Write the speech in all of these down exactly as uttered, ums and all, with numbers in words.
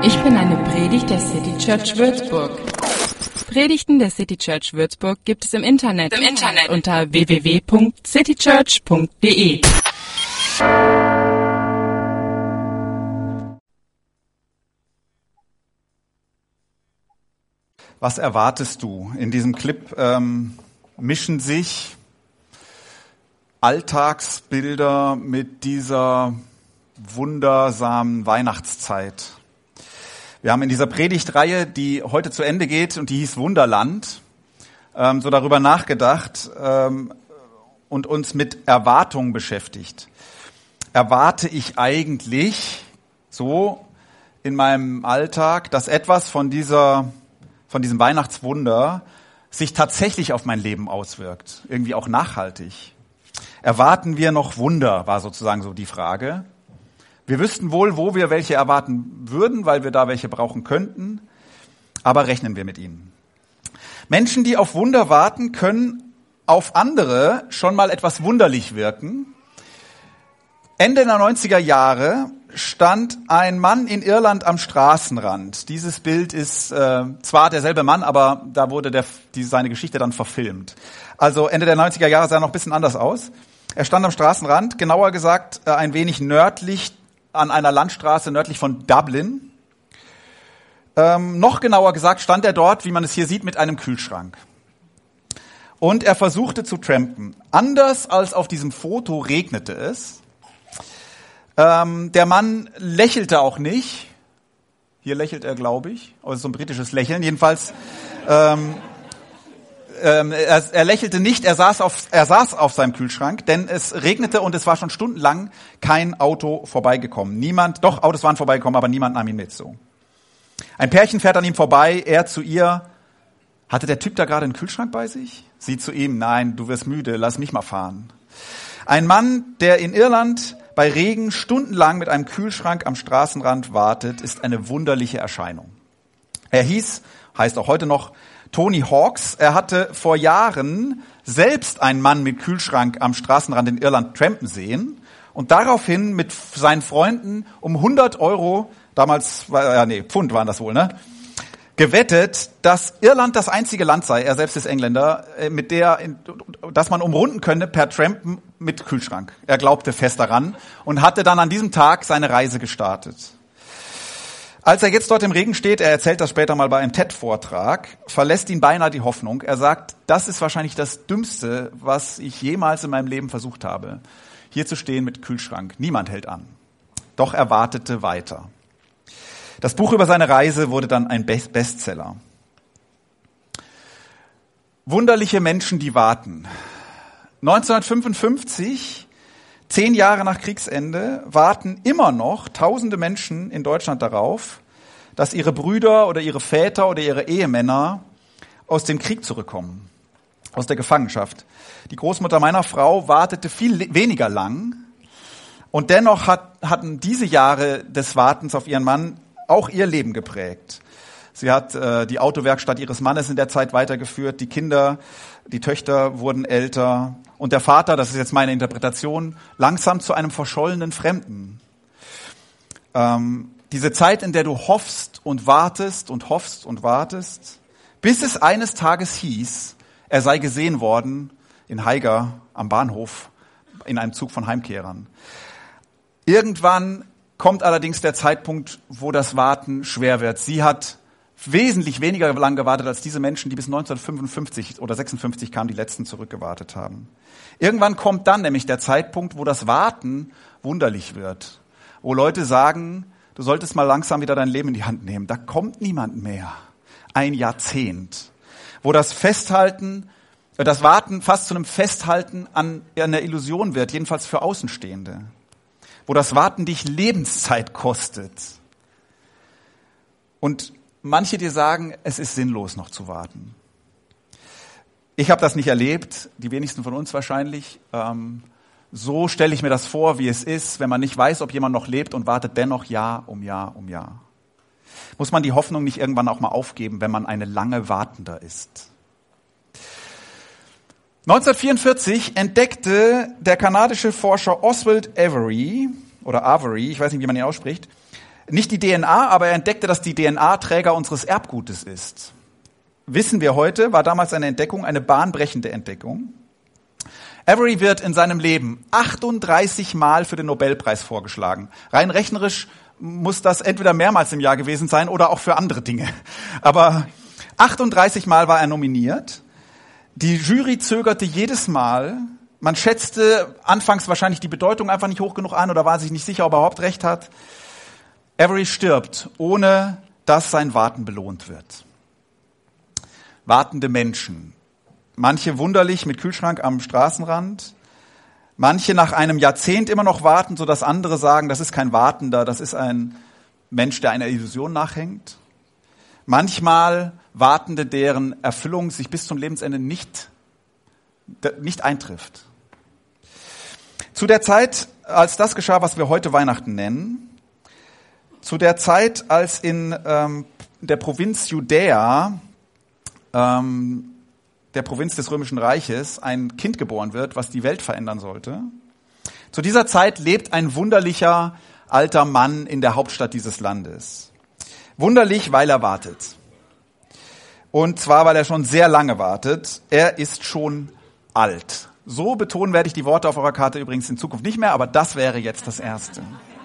Ich bin eine Predigt der City Church Würzburg. Predigten der City Church Würzburg gibt es im Internet, Im Internet. unter w w w punkt citychurch punkt d e. Was erwartest du? In diesem Clip ähm, mischen sich Alltagsbilder mit dieser wundersamen Weihnachtszeit. Wir haben in dieser Predigtreihe, die heute zu Ende geht und die hieß Wunderland, ähm, so darüber nachgedacht ähm, und uns mit Erwartungen beschäftigt. Erwarte ich eigentlich so in meinem Alltag, dass etwas von dieser, von diesem Weihnachtswunder sich tatsächlich auf mein Leben auswirkt, irgendwie auch nachhaltig? Erwarten wir noch Wunder, war sozusagen so die Frage. Wir wüssten wohl, wo wir welche erwarten würden, weil wir da welche brauchen könnten, aber rechnen wir mit ihnen. Menschen, die auf Wunder warten, können auf andere schon mal etwas wunderlich wirken. Ende der neunziger Jahre stand ein Mann in Irland am Straßenrand. Dieses Bild ist äh, zwar derselbe Mann, aber da wurde der, die, seine Geschichte dann verfilmt. Also Ende der neunziger Jahre sah er noch ein bisschen anders aus. Er stand am Straßenrand, genauer gesagt äh, ein wenig nördlich an einer Landstraße nördlich von Dublin. Ähm, noch genauer gesagt stand er dort, wie man es hier sieht, mit einem Kühlschrank. Und er versuchte zu trampen. Anders als auf diesem Foto regnete es. Ähm, der Mann lächelte auch nicht. Hier lächelt er, glaube ich. Aber es ist so ein britisches Lächeln. Jedenfalls, ähm, ähm, er, er lächelte nicht. Er saß, auf, er saß auf seinem Kühlschrank, denn es regnete und es war schon stundenlang kein Auto vorbeigekommen. Niemand, doch, Autos waren vorbeigekommen, aber niemand nahm ihn mit. So. Ein Pärchen fährt an ihm vorbei. Er zu ihr. Hatte der Typ da gerade einen Kühlschrank bei sich? Sie zu ihm. Nein, du wirst müde. Lass mich mal fahren. Ein Mann, der in Irland bei Regen stundenlang mit einem Kühlschrank am Straßenrand wartet, ist eine wunderliche Erscheinung. Er hieß, heißt auch heute noch, Tony Hawks. Er hatte vor Jahren selbst einen Mann mit Kühlschrank am Straßenrand in Irland trampen sehen und daraufhin mit seinen Freunden um hundert Euro, damals, ja nee, Pfund waren das wohl, ne? gewettet, dass Irland das einzige Land sei, er selbst ist Engländer, mit der, dass man umrunden könne per Trampen mit Kühlschrank. Er glaubte fest daran und hatte dann an diesem Tag seine Reise gestartet. Als er jetzt dort im Regen steht, er erzählt das später mal bei einem T E D-Vortrag, verlässt ihn beinahe die Hoffnung. Er sagt, das ist wahrscheinlich das Dümmste, was ich jemals in meinem Leben versucht habe, hier zu stehen mit Kühlschrank. Niemand hält an. Doch er wartete weiter. Das Buch über seine Reise wurde dann ein Bestseller. Wunderliche Menschen, die warten. neunzehnhundertfünfundfünfzig, zehn Jahre nach Kriegsende, warten immer noch tausende Menschen in Deutschland darauf, dass ihre Brüder oder ihre Väter oder ihre Ehemänner aus dem Krieg zurückkommen, aus der Gefangenschaft. Die Großmutter meiner Frau wartete viel weniger lang und dennoch hat, hatten diese Jahre des Wartens auf ihren Mann auch ihr Leben geprägt. Sie hat äh, die Autowerkstatt ihres Mannes in der Zeit weitergeführt. Die Kinder, die Töchter wurden älter. Und der Vater, das ist jetzt meine Interpretation, langsam zu einem verschollenen Fremden. Ähm, diese Zeit, in der du hoffst und wartest und hoffst und wartest, bis es eines Tages hieß, er sei gesehen worden in Haiger am Bahnhof in einem Zug von Heimkehrern. Irgendwann kommt allerdings der Zeitpunkt, wo das Warten schwer wird. Sie hat wesentlich weniger lang gewartet als diese Menschen, die bis neunzehnhundertfünfundfünfzig oder sechsundfünfzig kamen, die letzten zurückgewartet haben. Irgendwann kommt dann nämlich der Zeitpunkt, wo das Warten wunderlich wird. Wo Leute sagen, du solltest mal langsam wieder dein Leben in die Hand nehmen. Da kommt niemand mehr. Ein Jahrzehnt. Wo das Festhalten, das Warten fast zu einem Festhalten an einer Illusion wird, jedenfalls für Außenstehende. Wo das Warten dich Lebenszeit kostet. Und manche dir sagen, es ist sinnlos noch zu warten. Ich habe das nicht erlebt, die wenigsten von uns wahrscheinlich. Ähm, so stelle ich mir das vor, wie es ist, wenn man nicht weiß, ob jemand noch lebt und wartet dennoch Jahr um Jahr um Jahr. Muss man die Hoffnung nicht irgendwann auch mal aufgeben, wenn man eine lange Wartender ist? neunzehnhundertvierundvierzig entdeckte der kanadische Forscher Oswald Avery, oder Avery, ich weiß nicht, wie man ihn ausspricht, Nicht die D N A, aber er entdeckte, dass die D N A Träger unseres Erbgutes ist. Wissen wir heute, war damals eine Entdeckung, eine bahnbrechende Entdeckung. Avery wird in seinem Leben achtunddreißig Mal für den Nobelpreis vorgeschlagen. Rein rechnerisch muss das entweder mehrmals im Jahr gewesen sein oder auch für andere Dinge. Aber achtunddreißig Mal war er nominiert. Die Jury zögerte jedes Mal. Man schätzte anfangs wahrscheinlich die Bedeutung einfach nicht hoch genug an oder war sich nicht sicher, ob er überhaupt recht hat. Avery stirbt, ohne dass sein Warten belohnt wird. Wartende Menschen. Manche wunderlich mit Kühlschrank am Straßenrand. Manche nach einem Jahrzehnt immer noch warten, sodass andere sagen, das ist kein Wartender, das ist ein Mensch, der einer Illusion nachhängt. Manchmal Wartende, deren Erfüllung sich bis zum Lebensende nicht, nicht eintrifft. Zu der Zeit, als das geschah, was wir heute Weihnachten nennen, zu der Zeit, als in ähm, der Provinz Judäa, ähm, der Provinz des Römischen Reiches, ein Kind geboren wird, was die Welt verändern sollte. Zu dieser Zeit lebt ein wunderlicher alter Mann in der Hauptstadt dieses Landes. Wunderlich, weil er wartet. Und zwar, weil er schon sehr lange wartet. Er ist schon alt. So betonen werde ich die Worte auf eurer Karte übrigens in Zukunft nicht mehr, aber das wäre jetzt das Erste.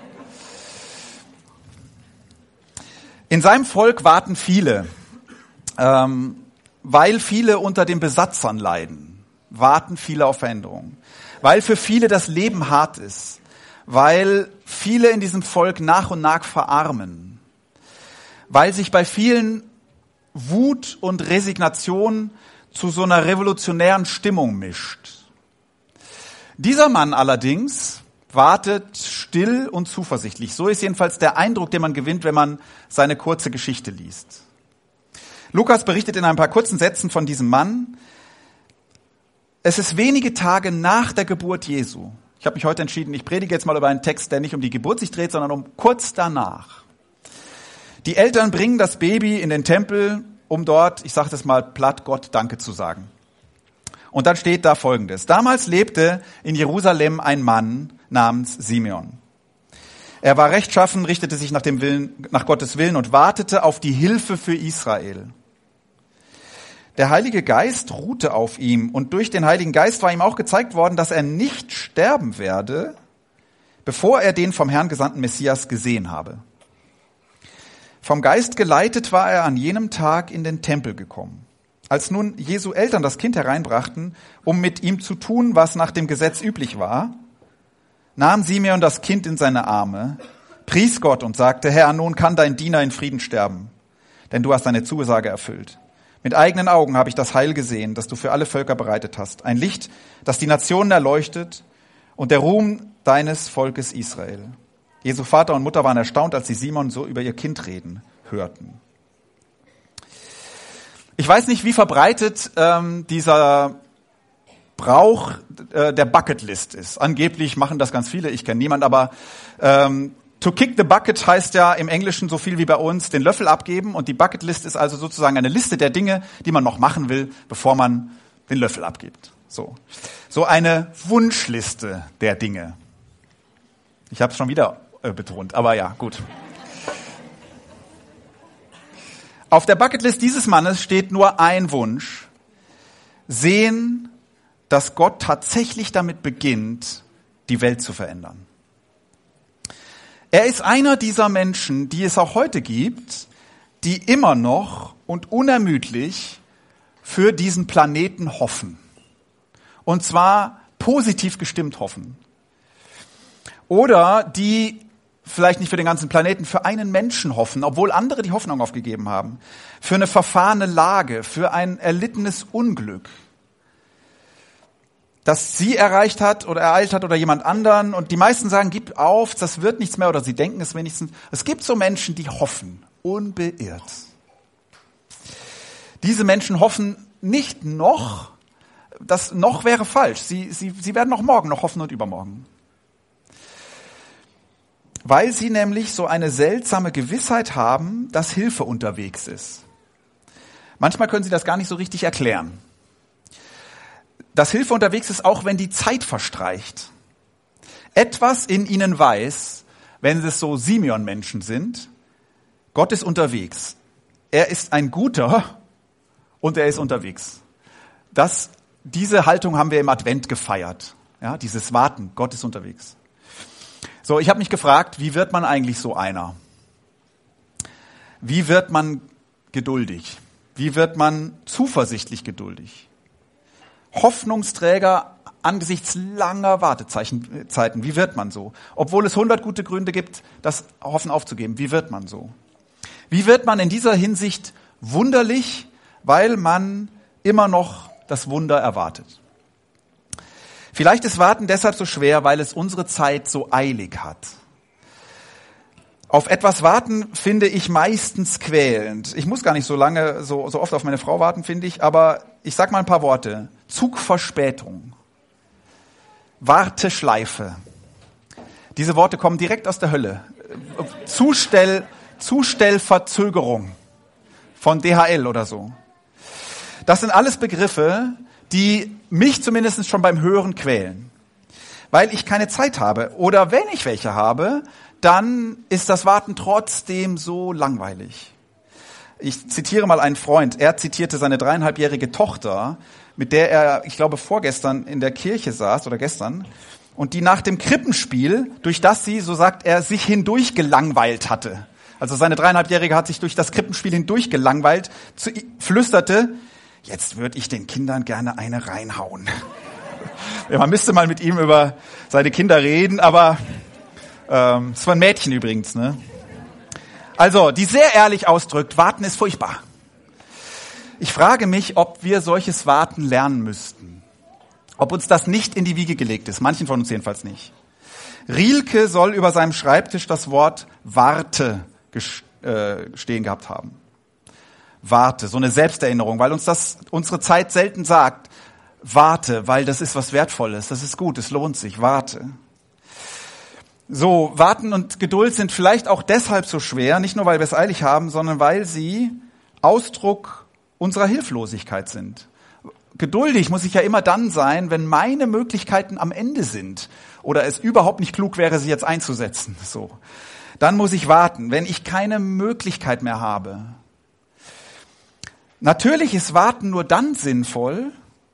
In seinem Volk warten viele, ähm, weil viele unter den Besatzern leiden, warten viele auf Veränderung. Weil für viele das Leben hart ist, weil viele in diesem Volk nach und nach verarmen, weil sich bei vielen Wut und Resignation zu so einer revolutionären Stimmung mischt. Dieser Mann allerdings wartet still und zuversichtlich. So ist jedenfalls der Eindruck, den man gewinnt, wenn man seine kurze Geschichte liest. Lukas berichtet in ein paar kurzen Sätzen von diesem Mann. Es ist wenige Tage nach der Geburt Jesu. Ich habe mich heute entschieden, ich predige jetzt mal über einen Text, der nicht um die Geburt sich dreht, sondern um kurz danach. Die Eltern bringen das Baby in den Tempel, um dort, ich sage das mal platt, Gott Danke zu sagen. Und dann steht da Folgendes. Damals lebte in Jerusalem ein Mann namens Simeon. Er war rechtschaffen, richtete sich nach dem Willen, nach Gottes Willen und wartete auf die Hilfe für Israel. Der Heilige Geist ruhte auf ihm und durch den Heiligen Geist war ihm auch gezeigt worden, dass er nicht sterben werde, bevor er den vom Herrn gesandten Messias gesehen habe. Vom Geist geleitet war er an jenem Tag in den Tempel gekommen. Als nun Jesu Eltern das Kind hereinbrachten, um mit ihm zu tun, was nach dem Gesetz üblich war, nahm Simeon das Kind in seine Arme, pries Gott und sagte, Herr, nun kann dein Diener in Frieden sterben, denn du hast deine Zusage erfüllt. Mit eigenen Augen habe ich das Heil gesehen, das du für alle Völker bereitet hast. Ein Licht, das die Nationen erleuchtet und der Ruhm deines Volkes Israel. Jesu Vater und Mutter waren erstaunt, als sie Simon so über ihr Kind reden hörten. Ich weiß nicht, wie verbreitet ähm, dieser Brauch äh, der Bucketlist ist. Angeblich machen das ganz viele, ich kenne niemanden, aber ähm, to kick the bucket heißt ja im Englischen so viel wie bei uns den Löffel abgeben und die Bucketlist ist also sozusagen eine Liste der Dinge, die man noch machen will, bevor man den Löffel abgibt. So, so eine Wunschliste der Dinge. Ich habe es schon wieder äh, betont, aber ja, gut. Auf der Bucketlist dieses Mannes steht nur ein Wunsch. Sehen, dass Gott tatsächlich damit beginnt, die Welt zu verändern. Er ist einer dieser Menschen, die es auch heute gibt, die immer noch und unermüdlich für diesen Planeten hoffen. Und zwar positiv gestimmt hoffen. Oder die vielleicht nicht für den ganzen Planeten, für einen Menschen hoffen, obwohl andere die Hoffnung aufgegeben haben. Für eine verfahrene Lage, für ein erlittenes Unglück, das sie erreicht hat oder ereilt hat oder jemand anderen. Und die meisten sagen, gib auf, das wird nichts mehr oder sie denken es wenigstens. Es gibt so Menschen, die hoffen, unbeirrt. Diese Menschen hoffen nicht noch, das noch wäre falsch. Sie, sie, sie werden auch morgen noch hoffen und übermorgen. Weil sie nämlich so eine seltsame Gewissheit haben, dass Hilfe unterwegs ist. Manchmal können sie das gar nicht so richtig erklären. Dass Hilfe unterwegs ist, auch wenn die Zeit verstreicht. Etwas in ihnen weiß, wenn es so Simeon-Menschen sind. Gott ist unterwegs. Er ist ein Guter und er ist unterwegs. Das, diese Haltung haben wir im Advent gefeiert. Ja, dieses Warten, Gott ist unterwegs. So, ich habe mich gefragt, wie wird man eigentlich so einer? Wie wird man geduldig? Wie wird man zuversichtlich geduldig? Hoffnungsträger angesichts langer Wartezeiten, wie wird man so? Obwohl es hundert gute Gründe gibt, das Hoffen aufzugeben, wie wird man so? Wie wird man in dieser Hinsicht wunderlich, weil man immer noch das Wunder erwartet? Vielleicht ist Warten deshalb so schwer, weil es unsere Zeit so eilig hat. Auf etwas warten finde ich meistens quälend. Ich muss gar nicht so lange, so, so oft auf meine Frau warten, finde ich, aber ich sag mal ein paar Worte. Zugverspätung. Warteschleife. Diese Worte kommen direkt aus der Hölle. Zustell, Zustellverzögerung von D H L oder so. Das sind alles Begriffe, die mich zumindest schon beim Hören quälen. Weil ich keine Zeit habe. Oder wenn ich welche habe, dann ist das Warten trotzdem so langweilig. Ich zitiere mal einen Freund. Er zitierte seine dreieinhalbjährige Tochter, mit der er, ich glaube, vorgestern in der Kirche saß oder gestern, und die nach dem Krippenspiel, durch das sie, so sagt er, sich hindurch gelangweilt hatte. Also seine dreieinhalbjährige hat sich durch das Krippenspiel hindurch gelangweilt, zu, flüsterte, jetzt würde ich den Kindern gerne eine reinhauen. Ja, man müsste mal mit ihm über seine Kinder reden, aber ähm, es war ein Mädchen übrigens, ne? Also, die sehr ehrlich ausdrückt, Warten ist furchtbar. Ich frage mich, ob wir solches Warten lernen müssten. Ob uns das nicht in die Wiege gelegt ist. Manchen von uns jedenfalls nicht. Rilke soll über seinem Schreibtisch das Wort Warte stehen gehabt haben. Warte, so eine Selbsterinnerung, weil uns das unsere Zeit selten sagt. Warte, weil das ist was Wertvolles, das ist gut, es lohnt sich, warte. So, Warten und Geduld sind vielleicht auch deshalb so schwer, nicht nur weil wir es eilig haben, sondern weil sie Ausdruck unserer Hilflosigkeit sind. Geduldig muss ich ja immer dann sein, wenn meine Möglichkeiten am Ende sind oder es überhaupt nicht klug wäre, sie jetzt einzusetzen. So, dann muss ich warten, wenn ich keine Möglichkeit mehr habe. Natürlich ist Warten nur dann sinnvoll,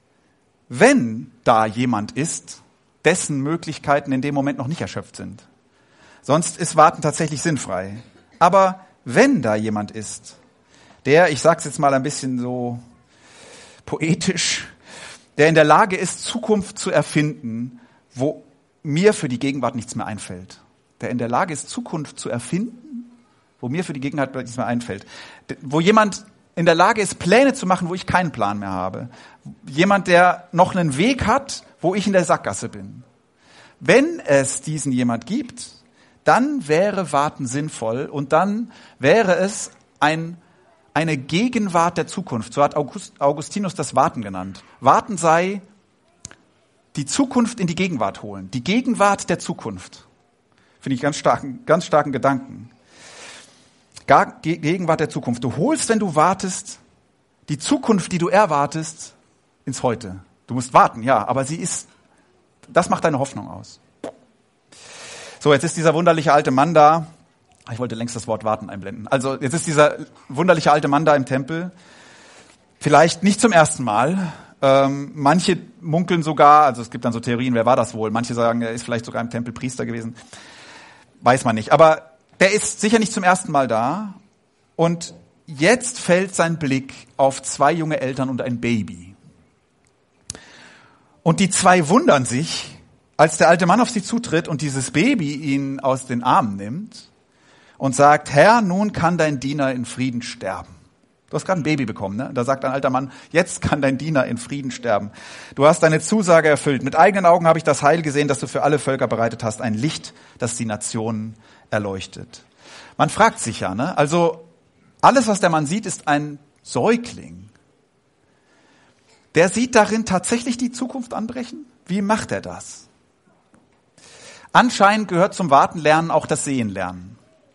wenn da jemand ist, dessen Möglichkeiten in dem Moment noch nicht erschöpft sind. Sonst ist Warten tatsächlich sinnfrei. Aber wenn da jemand ist, der, ich sag's jetzt mal ein bisschen so poetisch, der in der Lage ist, Zukunft zu erfinden, wo mir für die Gegenwart nichts mehr einfällt. Der in der Lage ist, Zukunft zu erfinden, wo mir für die Gegenwart nichts mehr einfällt. Wo jemand in der Lage ist, Pläne zu machen, wo ich keinen Plan mehr habe. Jemand, der noch einen Weg hat, wo ich in der Sackgasse bin. Wenn es diesen jemand gibt, dann wäre Warten sinnvoll und dann wäre es ein, eine Gegenwart der Zukunft. So hat August, Augustinus das Warten genannt. Warten sei die Zukunft in die Gegenwart holen. Die Gegenwart der Zukunft. Finde ich ganz starken, ganz starken Gedanken. Gegenwart der Zukunft. Du holst, wenn du wartest, die Zukunft, die du erwartest, ins Heute. Du musst warten, ja, aber sie ist, das macht deine Hoffnung aus. So, jetzt ist dieser wunderliche alte Mann da. Ich wollte längst das Wort warten einblenden. Also, jetzt ist dieser wunderliche alte Mann da im Tempel. Vielleicht nicht zum ersten Mal. Ähm, manche munkeln sogar, also es gibt dann so Theorien, wer war das wohl? Manche sagen, er ist vielleicht sogar im Tempel Priester gewesen. Weiß man nicht. Aber der ist sicher nicht zum ersten Mal da. Und jetzt fällt sein Blick auf zwei junge Eltern und ein Baby. Und die zwei wundern sich, als der alte Mann auf sie zutritt und dieses Baby ihn aus den Armen nimmt und sagt, Herr, nun kann dein Diener in Frieden sterben. Du hast gerade ein Baby bekommen, ne? Da sagt ein alter Mann, jetzt kann dein Diener in Frieden sterben. Du hast deine Zusage erfüllt. Mit eigenen Augen habe ich das Heil gesehen, das du für alle Völker bereitet hast. Ein Licht, das die Nationen erleuchtet. Man fragt sich ja, ne? Also alles, was der Mann sieht, ist ein Säugling. Der sieht darin tatsächlich die Zukunft anbrechen? Wie macht er das? Anscheinend gehört zum Wartenlernen auch das Sehenlernen.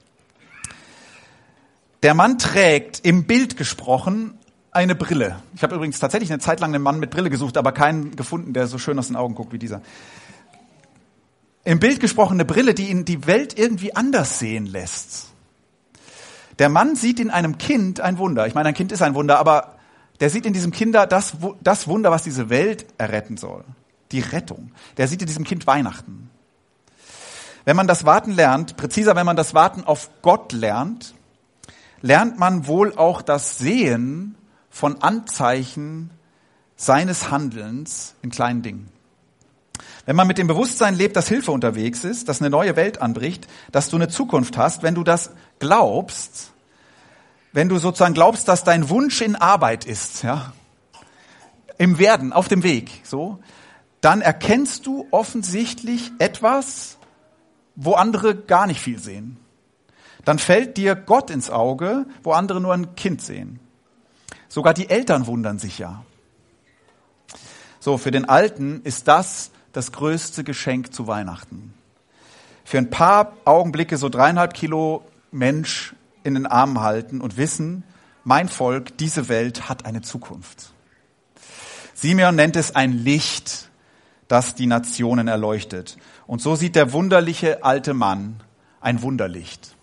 Der Mann trägt, im Bild gesprochen, eine Brille. Ich habe übrigens tatsächlich eine Zeit lang einen Mann mit Brille gesucht, aber keinen gefunden, der so schön aus den Augen guckt wie dieser. im Bild gesprochen eine Brille, die ihn die Welt irgendwie anders sehen lässt. Der Mann sieht in einem Kind ein Wunder. Ich meine, ein Kind ist ein Wunder, aber der sieht in diesem Kinder das, das Wunder, was diese Welt erretten soll. Die Rettung. Der sieht in diesem Kind Weihnachten. Wenn man das Warten lernt, präziser, wenn man das Warten auf Gott lernt, lernt man wohl auch das Sehen von Anzeichen seines Handelns in kleinen Dingen. Wenn man mit dem Bewusstsein lebt, dass Hilfe unterwegs ist, dass eine neue Welt anbricht, dass du eine Zukunft hast, wenn du das glaubst, wenn du sozusagen glaubst, dass dein Wunsch in Arbeit ist, ja, im Werden, auf dem Weg, so, dann erkennst du offensichtlich etwas, wo andere gar nicht viel sehen. Dann fällt dir Gott ins Auge, wo andere nur ein Kind sehen. Sogar die Eltern wundern sich ja. So, für den Alten ist das das größte Geschenk zu Weihnachten. Für ein paar Augenblicke so dreieinhalb Kilo Mensch in den Armen halten und wissen, mein Volk, diese Welt hat eine Zukunft. Simeon nennt es ein Licht, das die Nationen erleuchtet. Und so sieht der wunderliche alte Mann ein Wunderlicht.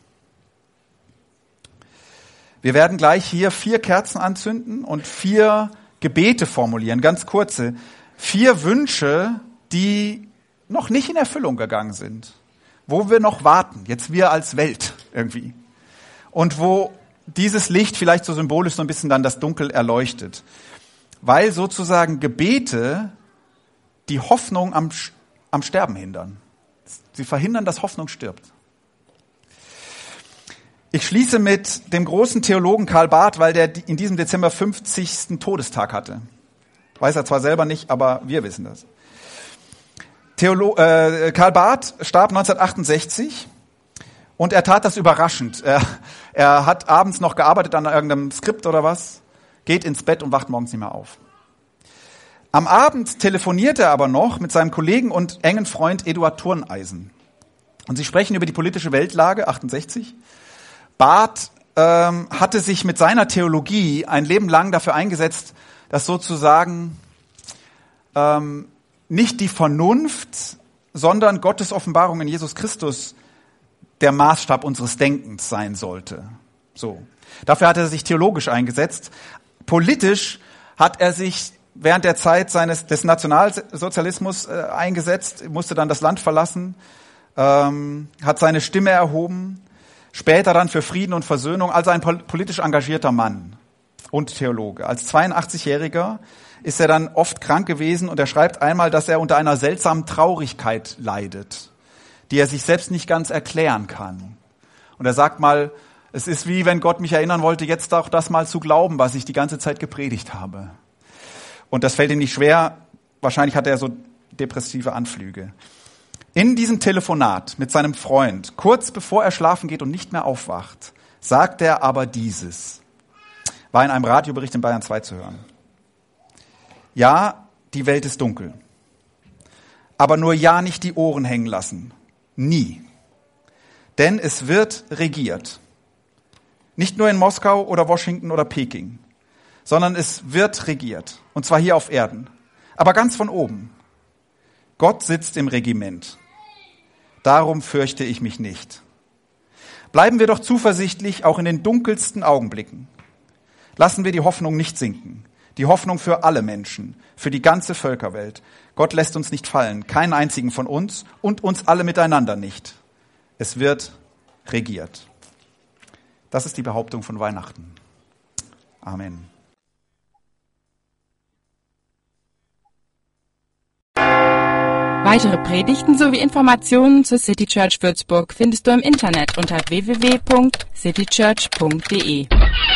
Wir werden gleich hier vier Kerzen anzünden und vier Gebete formulieren, ganz kurze. Vier Wünsche, die noch nicht in Erfüllung gegangen sind. Wo wir noch warten, jetzt wir als Welt irgendwie. Und wo dieses Licht vielleicht so symbolisch so ein bisschen dann das Dunkel erleuchtet. Weil sozusagen Gebete die Hoffnung am, am Sterben hindern. Sie verhindern, dass Hoffnung stirbt. Ich schließe mit dem großen Theologen Karl Barth, weil der in diesem Dezember fünfzigsten Todestag hatte. Weiß er zwar selber nicht, aber wir wissen das. Theolo- äh, Karl Barth starb neunzehnhundertachtundsechzig und er tat das überraschend. Er, er hat abends noch gearbeitet an irgendeinem Skript oder was, geht ins Bett und wacht morgens nicht mehr auf. Am Abend telefoniert er aber noch mit seinem Kollegen und engen Freund Eduard Thurneisen. Und sie sprechen über die politische Weltlage, achtundsechzig. Barth ähm, hatte sich mit seiner Theologie ein Leben lang dafür eingesetzt, dass sozusagen ähm, nicht die Vernunft, sondern Gottes Offenbarung in Jesus Christus der Maßstab unseres Denkens sein sollte. So. Dafür hat er sich theologisch eingesetzt. Politisch hat er sich während der Zeit seines des Nationalsozialismus äh, eingesetzt, musste dann das Land verlassen, ähm, hat seine Stimme erhoben, später dann für Frieden und Versöhnung, also ein politisch engagierter Mann und Theologe. Als zweiundachtzigjähriger ist er dann oft krank gewesen und er schreibt einmal, dass er unter einer seltsamen Traurigkeit leidet, die er sich selbst nicht ganz erklären kann. Und er sagt mal, es ist wie wenn Gott mich erinnern wollte, jetzt auch das mal zu glauben, was ich die ganze Zeit gepredigt habe. Und das fällt ihm nicht schwer. Wahrscheinlich hat er so depressive Anflüge. In diesem Telefonat mit seinem Freund, kurz bevor er schlafen geht und nicht mehr aufwacht, sagt er aber dieses. War in einem Radiobericht in Bayern zwei zu hören. Ja, die Welt ist dunkel. Aber nur ja nicht die Ohren hängen lassen. Nie. Denn es wird regiert. Nicht nur in Moskau oder Washington oder Peking, sondern es wird regiert. Und zwar hier auf Erden. Aber ganz von oben. Gott sitzt im Regiment. Darum fürchte ich mich nicht. Bleiben wir doch zuversichtlich, auch in den dunkelsten Augenblicken. Lassen wir die Hoffnung nicht sinken. Die Hoffnung für alle Menschen, für die ganze Völkerwelt. Gott lässt uns nicht fallen, keinen einzigen von uns und uns alle miteinander nicht. Es wird regiert. Das ist die Behauptung von Weihnachten. Amen. Weitere Predigten sowie Informationen zur City Church Würzburg findest du im Internet unter w w w punkt city church punkt d e.